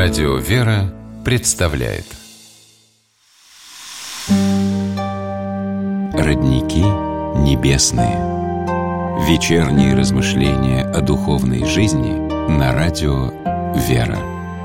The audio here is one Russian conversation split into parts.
Радио «Вера» представляет Родники небесные. Вечерние размышления о духовной жизни на радио «Вера».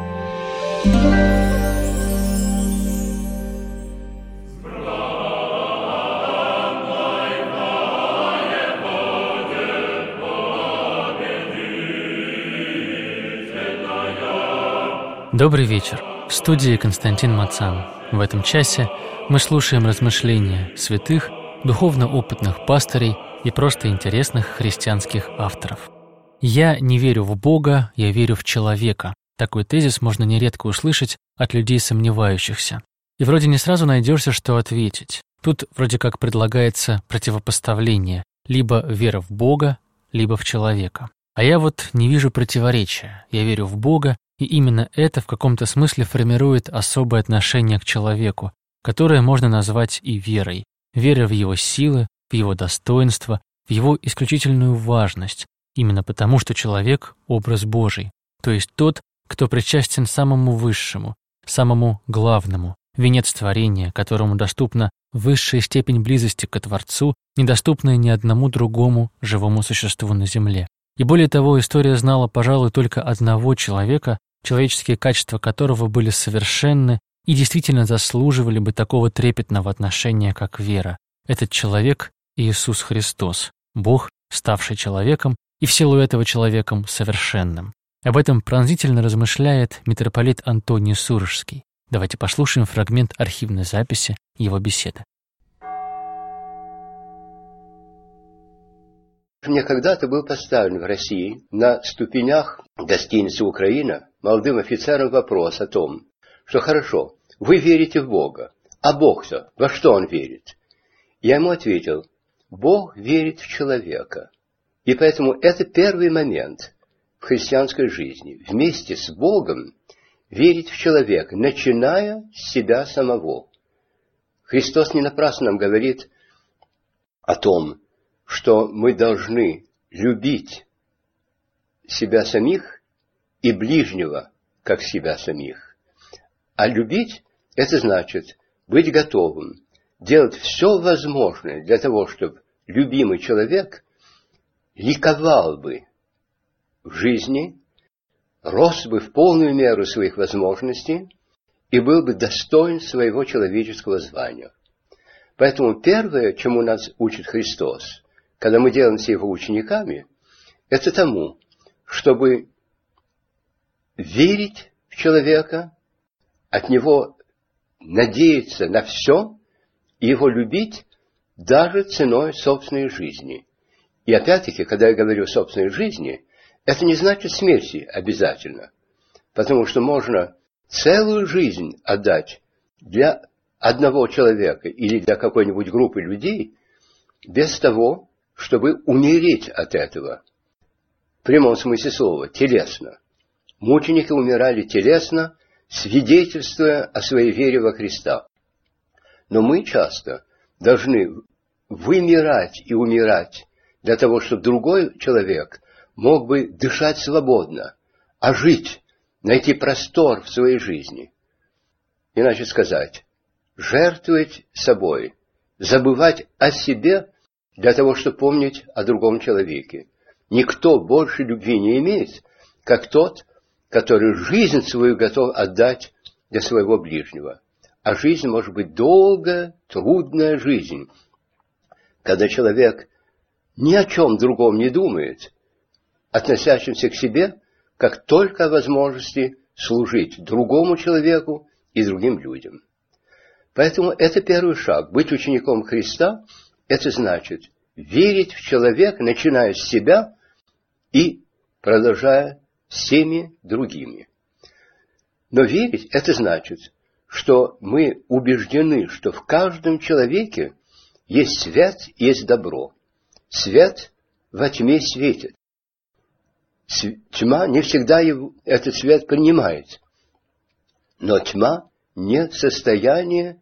Добрый вечер. В студии Константин Мацан. В этом часе мы слушаем размышления святых, духовно опытных пастырей и просто интересных христианских авторов. «Я не верю в Бога, я верю в человека». Такой тезис можно нередко услышать от людей сомневающихся. И вроде не сразу найдешься, что ответить. Тут вроде как предлагается противопоставление: либо вера в Бога, либо в человека. А я вот не вижу противоречия. Я верю в Бога, и именно это в каком-то смысле формирует особое отношение к человеку, которое можно назвать и верой. Вера в его силы, в его достоинство, в его исключительную важность, именно потому, что человек – образ Божий, то есть тот, кто причастен самому высшему, самому главному, венец творения, которому доступна высшая степень близости к Творцу, недоступная ни одному другому живому существу на земле. И более того, история знала, пожалуй, только одного человека, человеческие качества которого были совершенны и действительно заслуживали бы такого трепетного отношения, как вера. Этот человек – Иисус Христос, Бог, ставший человеком, и в силу этого человеком совершенным. Об этом пронзительно размышляет митрополит Антоний Сурожский. Давайте послушаем фрагмент архивной записи его беседы. Мне когда-то был поставлен в России на ступенях гостиницы «Украина» молодым офицерам вопрос о том, что хорошо, вы верите в Бога, а Бог-то во что Он верит? Я ему ответил: Бог верит в человека. И поэтому это первый момент в христианской жизни. Вместе с Богом верить в человека, начиная с себя самого. Христос не напрасно нам говорит о том, что мы должны любить себя самих и ближнего, как себя самих. А любить – это значит быть готовым, делать все возможное для того, чтобы любимый человек ликовал бы в жизни, рос бы в полную меру своих возможностей и был бы достоин своего человеческого звания. Поэтому первое, чему нас учит Христос, когда мы делаемся Его учениками, это тому, чтобы верить в человека, от Него надеяться на все и Его любить даже ценой собственной жизни. И опять-таки, когда я говорю о собственной жизни, это не значит смерти обязательно, потому что можно целую жизнь отдать для одного человека или для какой-нибудь группы людей без того, чтобы умереть от этого. В прямом смысле слова, телесно. Мученики умирали телесно, свидетельствуя о своей вере во Христа. Но мы часто должны вымирать и умирать для того, чтобы другой человек мог бы дышать свободно, а жить, найти простор в своей жизни. Иначе сказать, жертвовать собой, забывать о себе для того, чтобы помнить о другом человеке. Никто больше любви не имеет, как тот, который жизнь свою готов отдать для своего ближнего. А жизнь может быть долгая, трудная жизнь, когда человек ни о чем другом не думает, относящимся к себе, как только о возможности служить другому человеку и другим людям. Поэтому это первый шаг. Быть учеником Христа – это значит верить в человека, начиная с себя и продолжая всеми другими. Но верить – это значит, что мы убеждены, что в каждом человеке есть свет, есть добро. Свет во тьме светит. Тьма не всегда этот свет принимает. Но тьма не в состоянии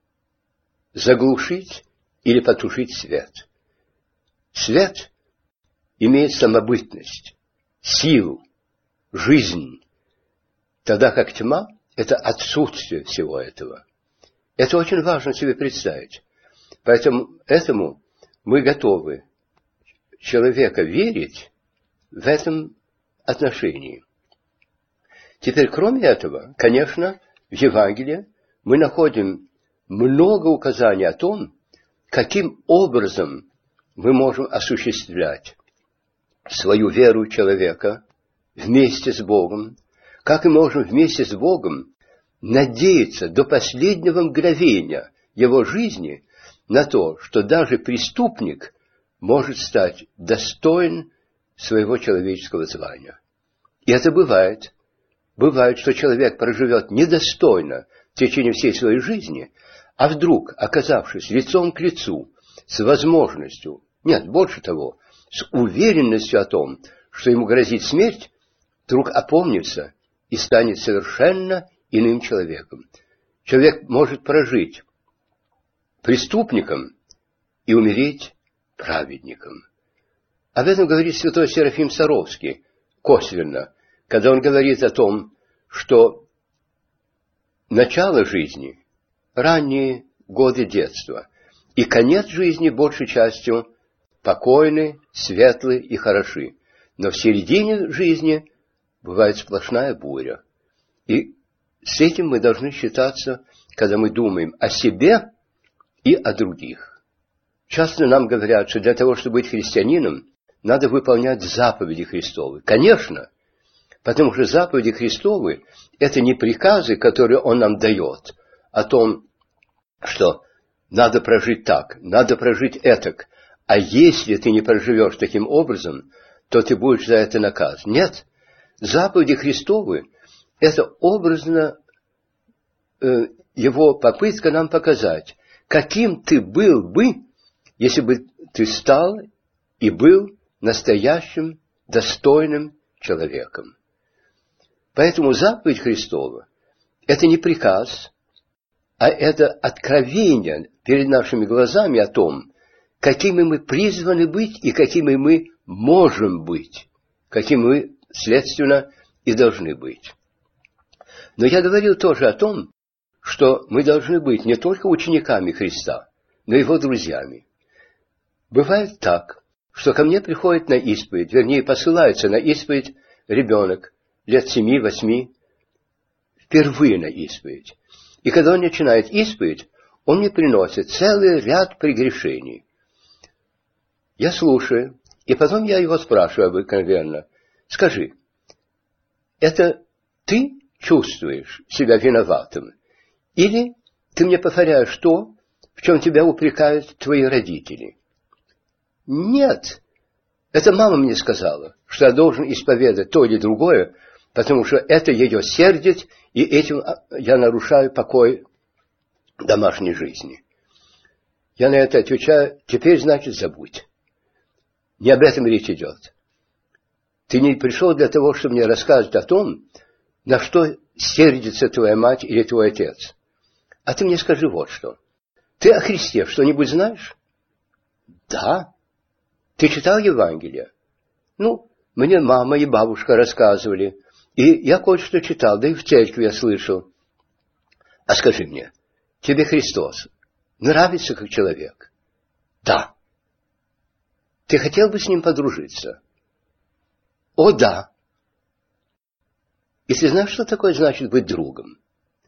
заглушить или потушить свет. Свет имеет самобытность, силу, жизнь. Тогда как тьма – это отсутствие всего этого. Это очень важно себе представить. Поэтому этому мы готовы человека верить в этом отношении. Теперь, кроме этого, конечно, в Евангелии мы находим много указаний о том, каким образом мы можем осуществлять свою веру человека вместе с Богом, как мы можем вместе с Богом надеяться до последнего мгновения его жизни на то, что даже преступник может стать достоин своего человеческого звания. И это бывает. Бывает, что человек проживет недостойно в течение всей своей жизни, а вдруг, оказавшись лицом к лицу с возможностью, нет, больше того, с уверенностью о том, что ему грозит смерть, вдруг опомнится и станет совершенно иным человеком. Человек может прожить преступником и умереть праведником. Об этом говорит святой Серафим Саровский косвенно, когда он говорит о том, что начало жизни – ранние годы детства, и конец жизни большей частью покойны, светлы и хороши. Но в середине жизни бывает сплошная буря. И с этим мы должны считаться, когда мы думаем о себе и о других. Часто нам говорят, что для того, чтобы быть христианином, надо выполнять заповеди Христовы. Конечно, потому что заповеди Христовы – это не приказы, которые Он нам дает, о том, что надо прожить так, надо прожить этак, а если ты не проживешь таким образом, то ты будешь за это наказан. Нет, заповеди Христовы – это образно Его попытка нам показать, каким ты был бы, если бы ты стал и был настоящим, достойным человеком. Поэтому заповедь Христова – это не приказ, а это откровение перед нашими глазами о том, какими мы призваны быть и какими мы можем быть, какими мы, следственно, и должны быть. Но я говорил тоже о том, что мы должны быть не только учениками Христа, но и Его друзьями. Бывает так, что ко мне приходит на исповедь, вернее, посылается на исповедь ребенок лет 7-8, впервые на исповедь. И когда он начинает исповедь, он мне приносит целый ряд прегрешений. Я слушаю, и потом я его спрашиваю обыкновенно: скажи, это ты чувствуешь себя виноватым? Или ты мне повторяешь то, в чем тебя упрекают твои родители? Нет, это мама мне сказала, что я должен исповедать то или другое, потому что это ее сердит, и этим я нарушаю покой домашней жизни. Я на это отвечаю: теперь, значит, забудь. Не об этом речь идет. Ты не пришел для того, чтобы мне рассказывать о том, на что сердится твоя мать или твой отец. А ты мне скажи вот что. Ты о Христе что-нибудь знаешь? Да. Ты читал Евангелие? Ну, мне мама и бабушка рассказывали. И я кое-что читал, да и в церкви я слышал. А скажи мне, тебе Христос нравится как человек? Да. Ты хотел бы с Ним подружиться? О, да. И ты знаешь, что такое значит быть другом?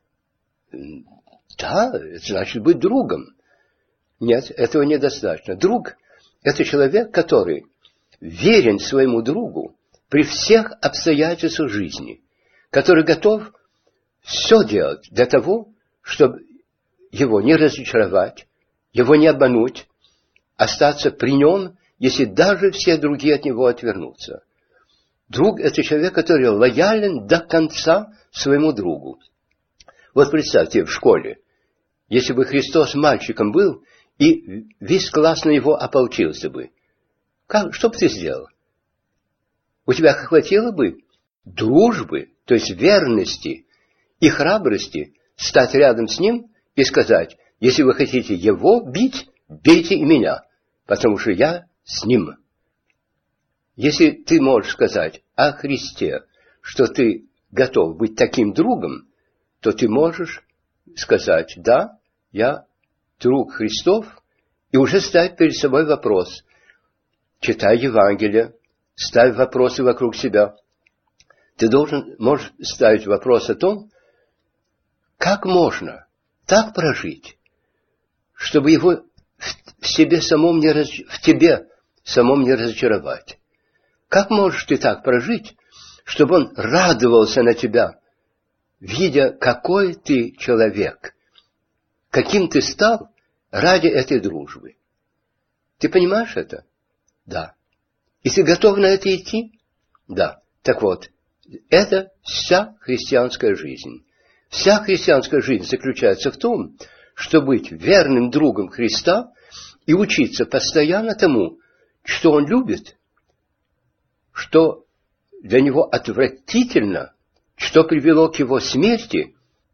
Да, это значит быть другом. Нет, этого недостаточно. Друг – это человек, который верен своему другу при всех обстоятельствах жизни, который готов все делать для того, чтобы его не разочаровать, его не обмануть, остаться при нем, если даже все другие от него отвернутся. Друг – это человек, который лоялен до конца своему другу. Вот представьте, в школе, если бы Христос мальчиком был, и весь класс на него ополчился бы, что бы ты сделал? У тебя хватило бы дружбы, то есть верности и храбрости стать рядом с ним и сказать: если вы хотите его бить, бейте и меня, потому что я с ним. Если ты можешь сказать о Христе, что ты готов быть таким другом, то ты можешь сказать: да, я друг Христов, и уже ставить перед собой вопрос. Читай Евангелие, ставь вопросы вокруг себя. Ты можешь ставить вопрос о том, как можно так прожить, чтобы его в тебе самом в тебе самом не разочаровать. Как можешь ты так прожить, чтобы он радовался на тебя, видя, какой ты человек, каким ты стал ради этой дружбы? Ты понимаешь это? Да. И ты готов на это идти? Да. Так вот, это вся христианская жизнь. Вся христианская жизнь заключается в том, чтобы быть верным другом Христа и учиться постоянно тому, что Он любит, что для Него отвратительно, что привело к Его смерти,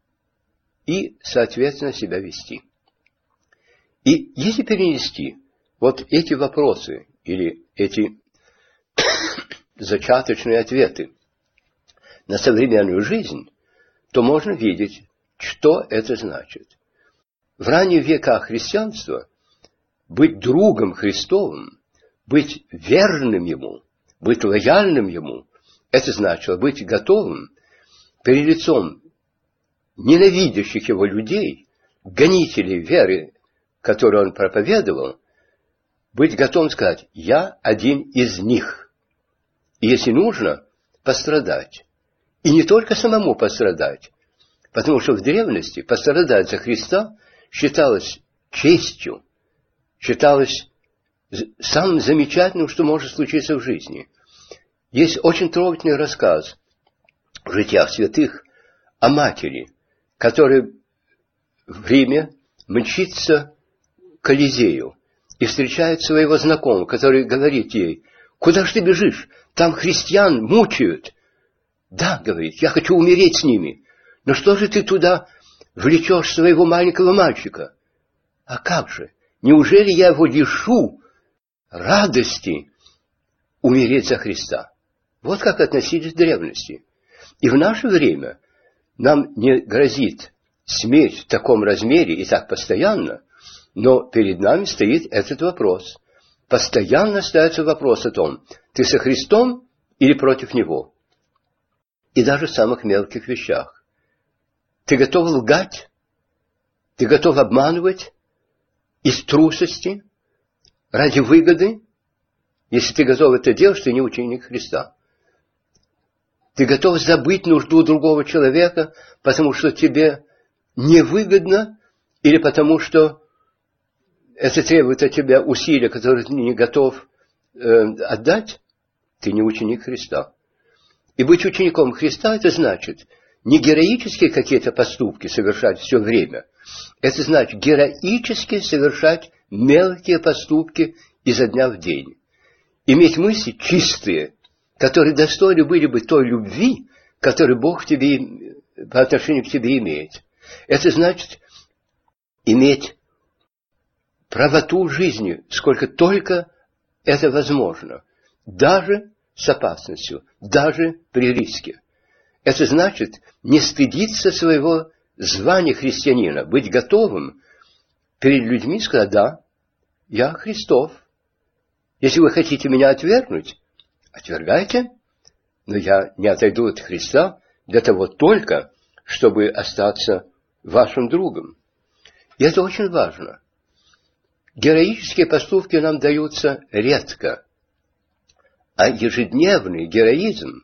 и, соответственно, себя вести. И если перенести вот эти вопросы или эти зачаточные ответы на современную жизнь, то можно видеть, что это значит. В ранних веках христианства быть другом Христовым, быть верным Ему, быть лояльным Ему, это значило быть готовым перед лицом ненавидящих Его людей, гонителей веры, которую Он проповедовал, быть готовым сказать: я один из них. И если нужно, пострадать. И не только самому пострадать, потому что в древности пострадать за Христа считалось честью, считалось самым замечательным, что может случиться в жизни. Есть очень трогательный рассказ в житиях святых о матери, которая в Риме мчится к Колизею и встречает своего знакомого, который говорит ей: куда ж ты бежишь? Там христиан мучают. Да, говорит, я хочу умереть с ними. Но что же ты туда влечешь своего маленького мальчика? А как же? Неужели я его лишу радости умереть за Христа? Вот как относились к древности. И в наше время нам не грозит смерть в таком размере и так постоянно, но перед нами стоит этот вопрос. Постоянно ставится вопрос о том, ты со Христом или против Него. И даже в самых мелких вещах. Ты готов лгать? Ты готов обманывать из трусости, ради выгоды? Если ты готов это делать, ты не ученик Христа. Ты готов забыть нужду другого человека, потому что тебе невыгодно, или потому что это требует от тебя усилия, которые ты не готов отдать? Ты не ученик Христа. И быть учеником Христа — это значит не героические какие-то поступки совершать все время. Это значит героически совершать мелкие поступки изо дня в день. Иметь мысли чистые, которые достойны были бы той любви, которую Бог тебе, по отношению к тебе имеет. Это значит иметь правоту жизни, сколько только это возможно, даже с опасностью, даже при риске. Это значит не стыдиться своего звания христианина, быть готовым перед людьми сказать: да, я Христов. Если вы хотите меня отвергнуть, отвергайте, но я не отойду от Христа для того только, чтобы остаться вашим другом. И это очень важно. Героические поступки нам даются редко, а ежедневный героизм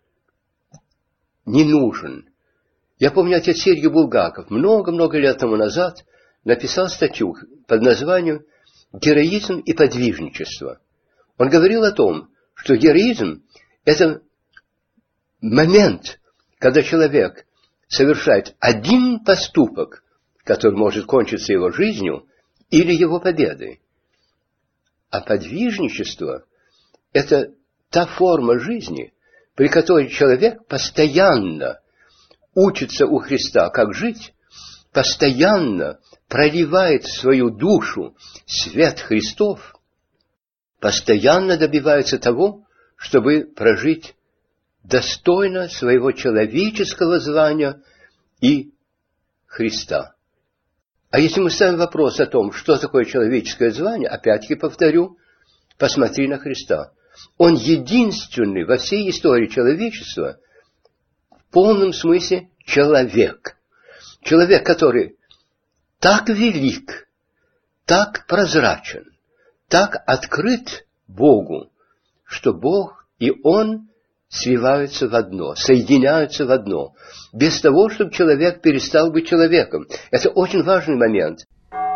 не нужен. Я помню, отец Сергий Булгаков много-много лет тому назад написал статью под названием «Героизм и подвижничество». Он говорил о том, что героизм – это момент, когда человек совершает один поступок, который может кончиться его жизнью или его победой. А подвижничество – это та форма жизни, при которой человек постоянно учится у Христа, как жить, постоянно проливает в свою душу свет Христов, постоянно добивается того, чтобы прожить достойно своего человеческого звания и Христа. А если мы ставим вопрос о том, что такое человеческое звание, опять-таки повторю, посмотри на Христа. Он единственный во всей истории человечества в полном смысле человек. Человек, который так велик, так прозрачен, так открыт Богу, что Бог и Он сливаются в одно, соединяются в одно, без того, чтобы человек перестал быть человеком. Это очень важный момент.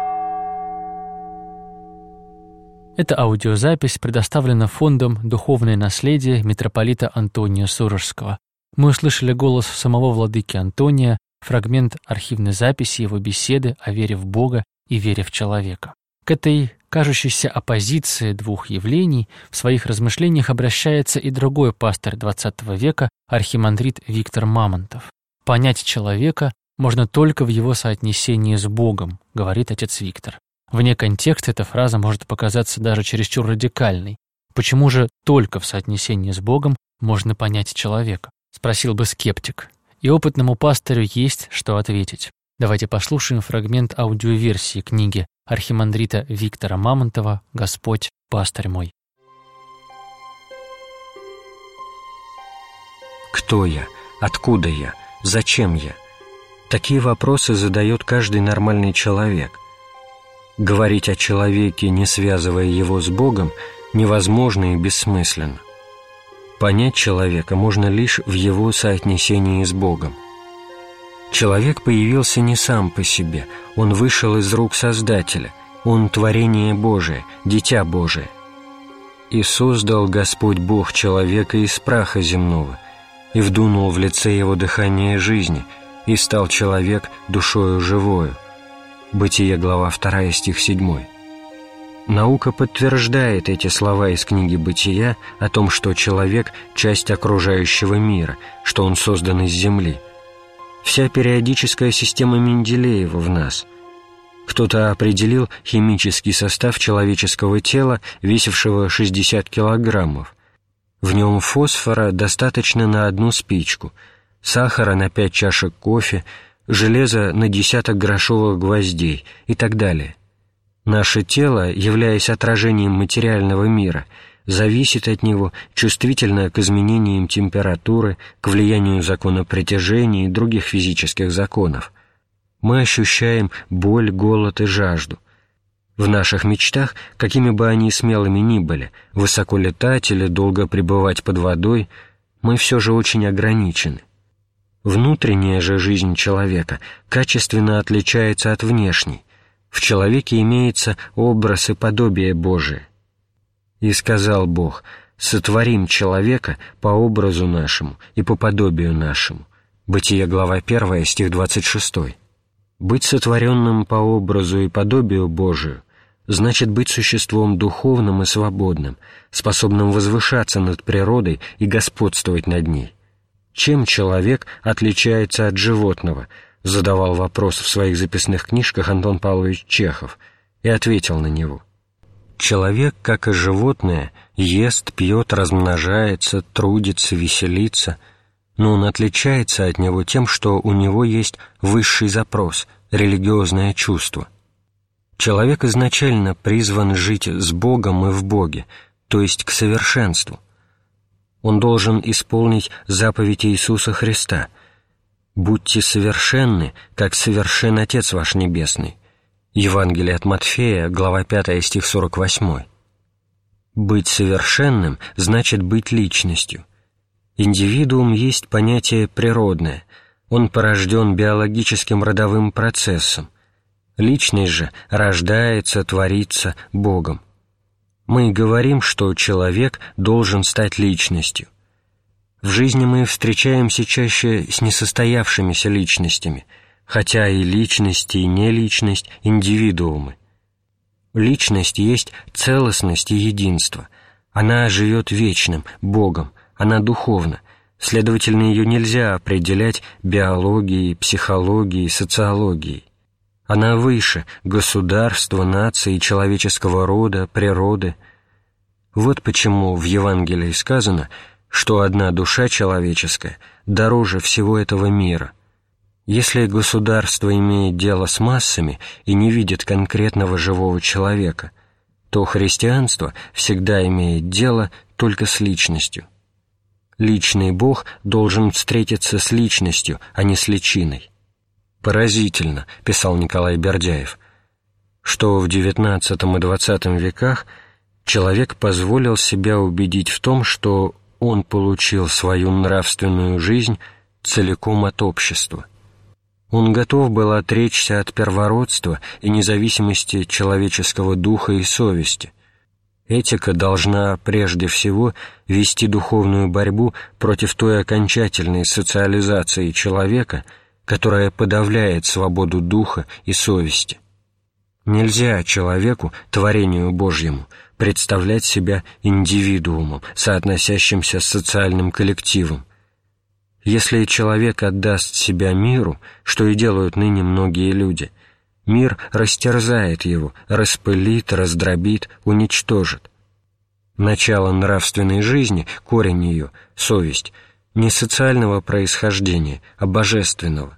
Эта аудиозапись предоставлена фондом «Духовное наследие» митрополита Антония Сурожского. Мы услышали голос самого владыки Антония, фрагмент архивной записи его беседы о вере в Бога и вере в человека. К этой кажущейся оппозиции двух явлений в своих размышлениях обращается и другой пастырь XX века, архимандрит Виктор Мамонтов. «Понять человека можно только в его соотнесении с Богом», говорит отец Виктор. Вне контекста эта фраза может показаться даже чересчур радикальной. Почему же только в соотнесении с Богом можно понять человека? Спросил бы скептик. И опытному пастырю есть что ответить. Давайте послушаем фрагмент аудиоверсии книги архимандрита Виктора Мамонтова «Господь, пастырь мой». Кто я? Откуда я? Зачем я? Такие вопросы задает каждый нормальный человек. Говорить о человеке, не связывая его с Богом, невозможно и бессмысленно. Понять человека можно лишь в его соотнесении с Богом. Человек появился не сам по себе, он вышел из рук Создателя, он творение Божие, дитя Божие. «И создал Господь Бог человека из праха земного, и вдунул в лице его дыхание жизни, и стал человек душою живою». Бытие, глава 2, стих 7. Наука подтверждает эти слова из книги «Бытия» о том, что человек – часть окружающего мира, что он создан из земли. Вся периодическая система Менделеева в нас. Кто-то определил химический состав человеческого тела, весившего 60 килограммов. В нем фосфора достаточно на 1 спичку, сахара на 5 чашек кофе, железо на 10 грошовых гвоздей и так далее. Наше тело, являясь отражением материального мира, зависит от него, чувствительно к изменениям температуры, к влиянию закона притяжения и других физических законов. Мы ощущаем боль, голод и жажду. В наших мечтах, какими бы они смелыми ни были, высоко летать или долго пребывать под водой, мы все же очень ограничены. Внутренняя же жизнь человека качественно отличается от внешней. В человеке имеется образ и подобие Божие. «И сказал Бог: сотворим человека по образу нашему и по подобию нашему». Бытие, глава 1, стих 26. Быть сотворенным по образу и подобию Божию значит быть существом духовным и свободным, способным возвышаться над природой и господствовать над ней. Чем человек отличается от животного? Задавал вопрос в своих записных книжках Антон Павлович Чехов и ответил на него. Человек, как и животное, ест, пьет, размножается, трудится, веселится, но он отличается от него тем, что у него есть высший запрос – религиозное чувство. Человек изначально призван жить с Богом и в Боге, то есть к совершенству. Он должен исполнить заповедь Иисуса Христа: «Будьте совершенны, как совершен Отец ваш Небесный». Евангелие от Матфея, глава 5, стих 48. Быть совершенным значит быть личностью. Индивидуум есть понятие природное, он порожден биологическим родовым процессом. Личность же рождается, творится Богом. Мы говорим, что человек должен стать личностью. В жизни мы встречаемся чаще с несостоявшимися личностями, хотя и личность, и неличность – индивидуумы. Личность есть целостность и единство. Она живет вечным, Богом, она духовна, следовательно, ее нельзя определять биологией, психологией, социологией. Она выше государства, нации, человеческого рода, природы. Вот почему в Евангелии сказано: что одна душа человеческая дороже всего этого мира. Если государство имеет дело с массами и не видит конкретного живого человека, то христианство всегда имеет дело только с личностью. Личный Бог должен встретиться с личностью, а не с личиной. «Поразительно», — писал Николай Бердяев, что в XIX и XX веках человек позволил себя убедить в том, что он получил свою нравственную жизнь целиком от общества. Он готов был отречься от первородства и независимости человеческого духа и совести. Этика должна прежде всего вести духовную борьбу против той окончательной социализации человека, которая подавляет свободу духа и совести. Нельзя человеку, творению Божьему, представлять себя индивидуумом, соотносящимся с социальным коллективом. Если человек отдаст себя миру, что и делают ныне многие люди, мир растерзает его, распылит, раздробит, уничтожит. Начало нравственной жизни, корень ее, совесть, не социального происхождения, а божественного.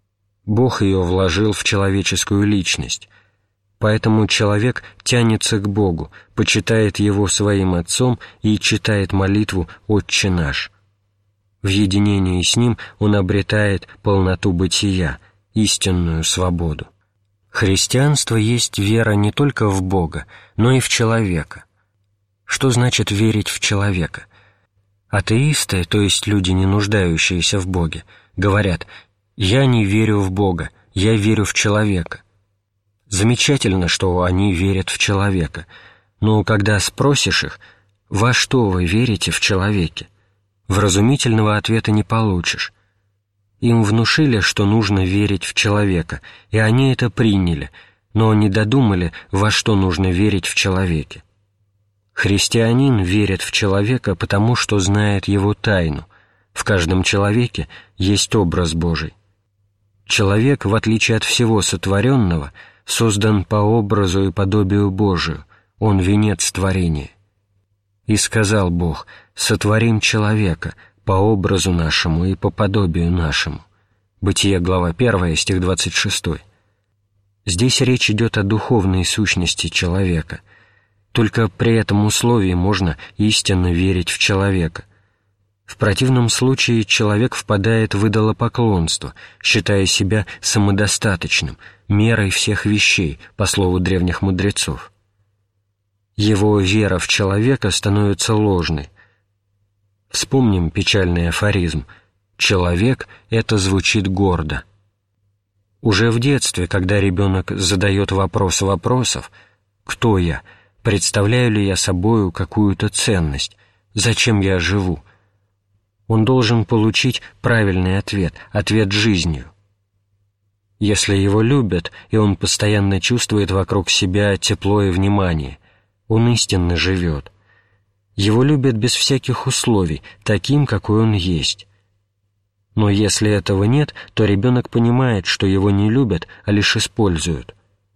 Бог ее вложил в человеческую личность, поэтому человек тянется к Богу, почитает Его своим Отцом и читает молитву «Отче наш». В единении с Ним он обретает полноту бытия, истинную свободу. Христианство есть вера не только в Бога, но и в человека. Что значит верить в человека? Атеисты, то есть люди, не нуждающиеся в Боге, говорят: «Я не верю в Бога, я верю в человека». Замечательно, что они верят в человека, но когда спросишь их: «Во что вы верите в человеке?», вразумительного ответа не получишь. Им внушили, что нужно верить в человека, и они это приняли, но не додумали, во что нужно верить в человеке. Христианин верит в человека, потому что знает его тайну. В каждом человеке есть образ Божий. Человек, в отличие от всего сотворенного, создан по образу и подобию Божию, он венец творения. «И сказал Бог: сотворим человека по образу нашему и по подобию нашему». Бытие, глава 1, стих 26. Здесь речь идет о духовной сущности человека. Только при этом условии можно истинно верить в человека. В противном случае человек впадает в идолопоклонство, считая себя самодостаточным, мерой всех вещей, по слову древних мудрецов. Его вера в человека становится ложной. Вспомним печальный афоризм: «Человек — это звучит гордо». Уже в детстве, когда ребенок задает вопрос вопросов: «Кто я? Представляю ли я собою какую-то ценность? Зачем я живу?», он должен получить правильный ответ, ответ жизнью. Если его любят, и он постоянно чувствует вокруг себя тепло и внимание, он истинно живет. Его любят без всяких условий, таким, какой он есть. Но если этого нет, то ребенок понимает, что его не любят, а лишь используют.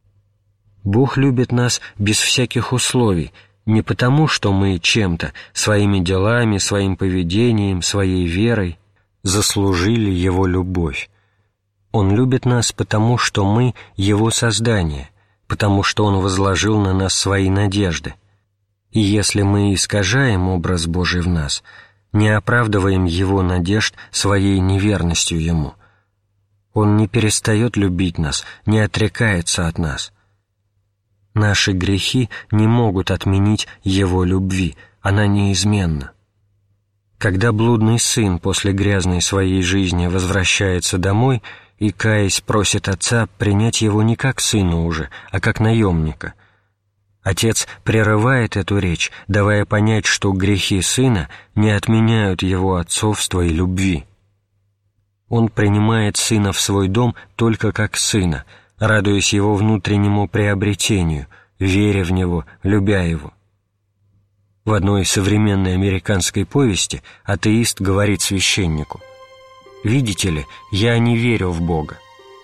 Бог любит нас без всяких условий, не потому, что мы чем-то, своими делами, своим поведением, своей верой заслужили Его любовь. Он любит нас потому, что мы Его создание, потому что Он возложил на нас свои надежды. И если мы искажаем образ Божий в нас, не оправдываем Его надежд своей неверностью Ему, Он не перестает любить нас, не отрекается от нас. Наши грехи не могут отменить Его любви, она неизменна. Когда блудный сын после грязной своей жизни возвращается домой и, каясь, просит отца принять его не как сына уже, а как наемника, отец прерывает эту речь, давая понять, что грехи сына не отменяют его отцовства и любви. Он принимает сына в свой дом только как сына, радуясь его внутреннему приобретению, веря в него, любя его. В одной современной американской повести атеист говорит священнику: «Видите ли, я не верю в Бога».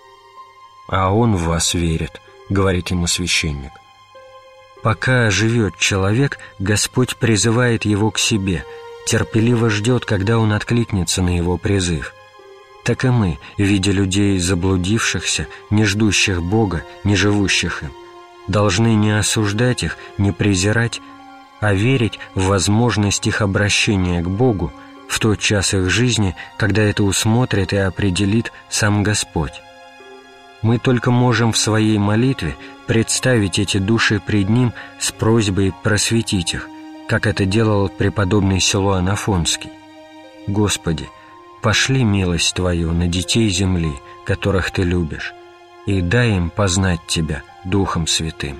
«А Он в вас верит», — говорит ему священник. Пока живет человек, Господь призывает его к себе, терпеливо ждет, когда он откликнется на его призыв. Так и мы, видя людей заблудившихся, не ждущих Бога, не живущих им, должны не осуждать их, не презирать, а верить в возможность их обращения к Богу в тот час их жизни, когда это усмотрит и определит сам Господь. Мы только можем в своей молитве представить эти души пред Ним с просьбой просветить их, как это делал преподобный Силуан Афонский. «Господи, пошли милость Твою на детей земли, которых Ты любишь, и дай им познать Тебя Духом Святым».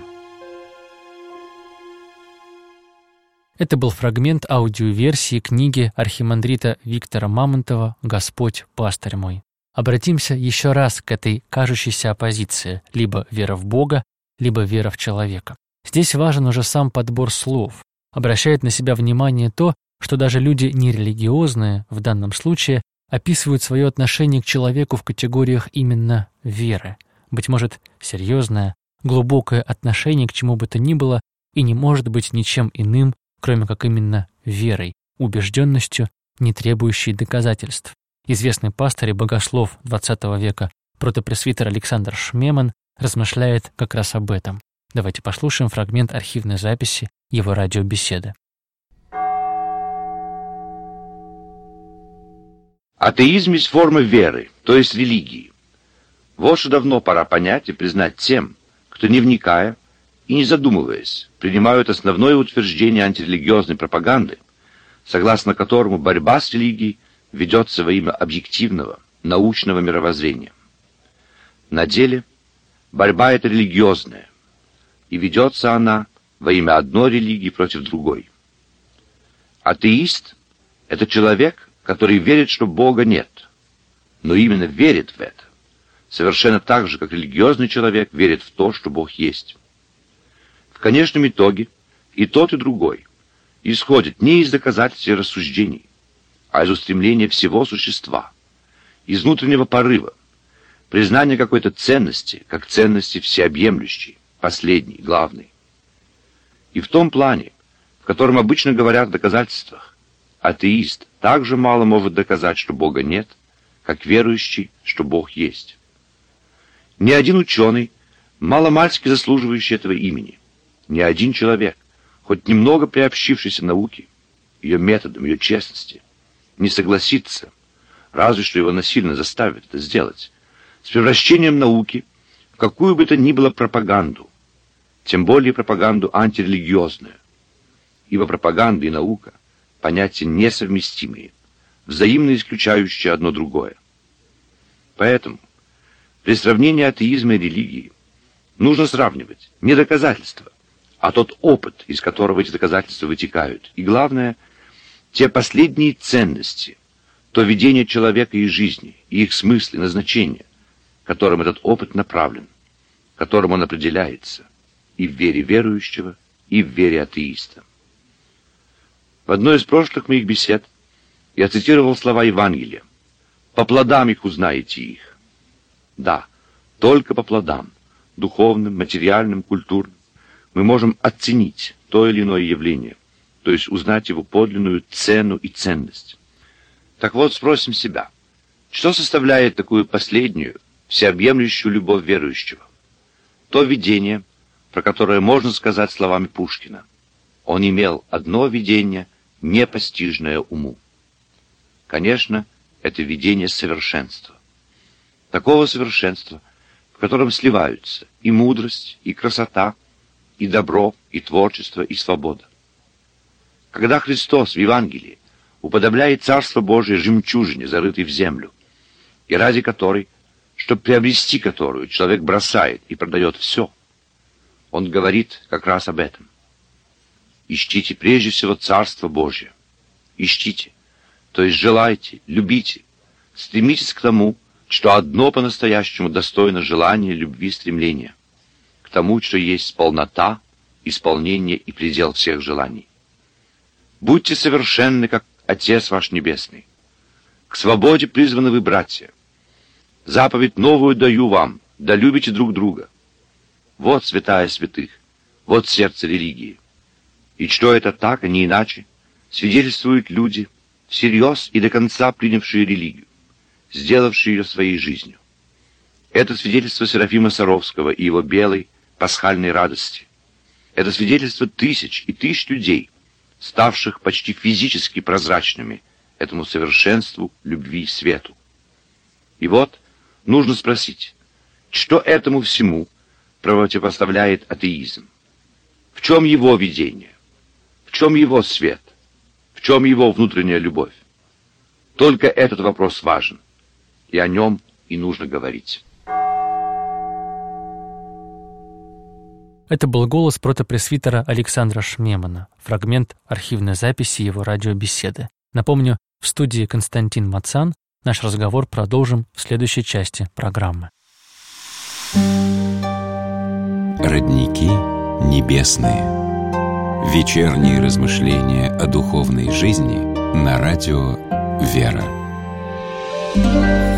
Это был фрагмент аудиоверсии книги архимандрита Виктора Мамонтова «Господь, пастырь мой». Обратимся еще раз к этой кажущейся оппозиции: либо вера в Бога, либо вера в человека. Здесь важен уже сам подбор слов. Обращает на себя внимание то, что даже люди нерелигиозные, в данном случае, описывают свое отношение к человеку в категориях именно веры. Быть может, серьезное, глубокое отношение к чему бы то ни было и не может быть ничем иным, кроме как именно верой, убежденностью, не требующей доказательств. Известный пастырь и богослов XX века протопресвитер Александр Шмеман размышляет как раз об этом. Давайте послушаем фрагмент архивной записи его радиобеседы. Атеизм есть форма веры, то есть религии. Вот что давно пора понять и признать тем, кто, не вникая и не задумываясь, принимают основное утверждение антирелигиозной пропаганды, согласно которому борьба с религией ведется во имя объективного, научного мировоззрения. На деле борьба эта религиозная, и ведется она во имя одной религии против другой. Атеист — это человек, который верит, что Бога нет, но именно верит в это, совершенно так же, как религиозный человек верит в то, что Бог есть. В конечном итоге и тот, и другой исходят не из доказательств и рассуждений, а из устремления всего существа, из внутреннего порыва, признания какой-то ценности, как ценности всеобъемлющей, последней, главной. И в том плане, в котором обычно говорят о доказательствах, атеист также мало может доказать, что Бога нет, как верующий, что Бог есть. Ни один ученый, маломальски заслуживающий этого имени, ни один человек, хоть немного приобщившийся науке, ее методам, ее честности, не согласится, разве что его насильно заставят это сделать, с превращением науки в какую бы то ни было пропаганду, тем более пропаганду антирелигиозную, ибо пропаганда и наука — понятия несовместимые, взаимно исключающие одно другое. Поэтому при сравнении атеизма и религии нужно сравнивать не доказательства, а тот опыт, из которого эти доказательства вытекают, и, главное, те последние ценности, то видение человека и жизни, и их смысл и назначение, которым этот опыт направлен, которым он определяется и в вере верующего, и в вере атеиста. В одной из прошлых моих бесед я цитировал слова Евангелия: «По плодам их узнаете их». Да, только по плодам, духовным, материальным, культурным, мы можем оценить то или иное явление, то есть узнать его подлинную цену и ценность. Так вот, спросим себя, что составляет такую последнюю, всеобъемлющую любовь верующего? То видение, про которое можно сказать словами Пушкина: «Он имел одно видение, непостижное уму». Конечно, это видение совершенства. Такого совершенства, в котором сливаются и мудрость, и красота, и добро, и творчество, и свобода. Когда Христос в Евангелии уподобляет Царство Божие жемчужине, зарытой в землю, и ради которой, чтобы приобрести которую, человек бросает и продает все, он говорит как раз об этом. Ищите прежде всего Царство Божие. Ищите, то есть желайте, любите, стремитесь к тому, что одно по-настоящему достойно желания, любви, стремления, к тому, что есть полнота, исполнение и предел всех желаний. Будьте совершенны, как Отец ваш Небесный. К свободе призваны вы, братья. Заповедь новую даю вам, да любите друг друга. Вот святая святых, вот сердце религии. И что это так, а не иначе, свидетельствуют люди, всерьез и до конца принявшие религию, сделавшие ее своей жизнью. Это свидетельство Серафима Саровского и его белой пасхальной радости. Это свидетельство тысяч и тысяч людей, ставших почти физически прозрачными этому совершенству любви и свету. И вот нужно спросить, что этому всему противопоставляет атеизм? В чем его видение? В чем его свет? В чем его внутренняя любовь? Только этот вопрос важен, и о нем и нужно говорить. Это был голос протопресвитера Александра Шмемана, фрагмент архивной записи его радиобеседы. Напомню, в студии Константин Мацан. Наш разговор продолжим в следующей части программы. Родники небесные. Вечерние размышления о духовной жизни на радио «Вера».